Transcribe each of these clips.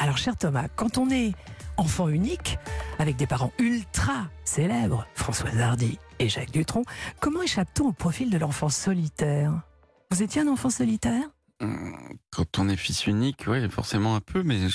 Alors, cher Thomas, quand on est enfant unique, avec des parents ultra célèbres, Françoise Hardy et Jacques Dutronc, comment échappe-t-on au profil de l'enfant solitaire ? Vous étiez un enfant solitaire ? Quand on est fils unique, oui, forcément un peu, mais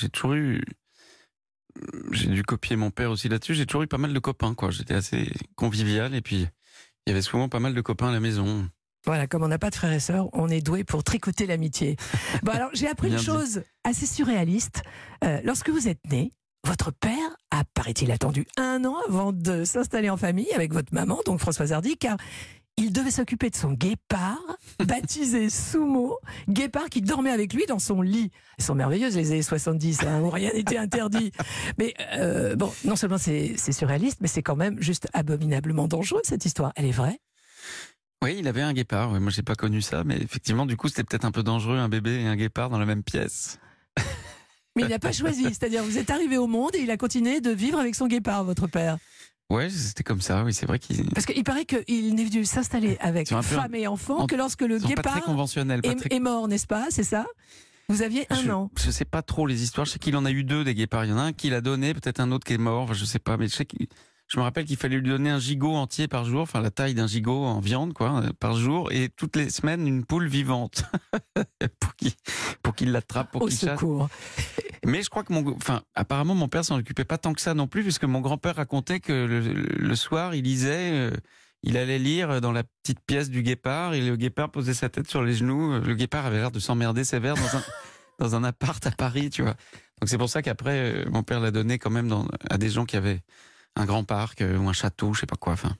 j'ai dû copier mon père aussi là-dessus. J'ai toujours eu pas mal de copains, quoi. J'étais assez convivial et puis il y avait souvent pas mal de copains à la maison. Voilà, comme on n'a pas de frères et sœurs, on est doué pour tricoter l'amitié. Bon, alors, j'ai appris une chose assez surréaliste. Lorsque vous êtes né, votre père a, paraît-il, attendu 1 an avant de s'installer en famille avec votre maman, donc Françoise Hardy, car il devait s'occuper de son guépard, baptisé Sumo, guépard qui dormait avec lui dans son lit. Elles sont merveilleuses les années 70, où rien n'était interdit. Mais bon, non seulement c'est surréaliste, mais c'est quand même juste abominablement dangereux cette histoire. Elle est vraie ? Oui, il avait un guépard. Ouais, moi, j'ai pas connu ça, mais effectivement, du coup, c'était peut-être un peu dangereux, un bébé et un guépard dans la même pièce. Mais il n'a pas choisi, c'est-à-dire vous êtes arrivé au monde et il a continué de vivre avec son guépard, votre père. Ouais, c'était comme ça, oui, c'est vrai qu'il... Parce qu'il paraît qu'il n'est venu s'installer avec femme et enfant que lorsque le guépard est mort, n'est-ce pas ? C'est ça ? Vous aviez 1 an. Je sais pas trop les histoires, je sais qu'il en a eu 2 des guépards. Il y en a un qui l'a donné, peut-être un autre qui est mort, enfin, je sais pas, mais je me rappelle qu'il fallait lui donner un gigot entier par jour, enfin la taille d'un gigot en viande, quoi, par jour, et toutes les semaines une poule vivante pour qu'il l'attrape, pour qu'il chasse. Au secours. Mais je crois que apparemment mon père s'en occupait pas tant que ça non plus, puisque mon grand-père racontait que le soir il lisait, il allait lire dans la petite pièce du guépard, et le guépard posait sa tête sur les genoux. Le guépard avait l'air de s'emmerder sévère dans un appart à Paris, tu vois. Donc c'est pour ça qu'après mon père l'a donné quand même à des gens qui avaient un grand parc ou un château, je sais pas quoi. Enfin,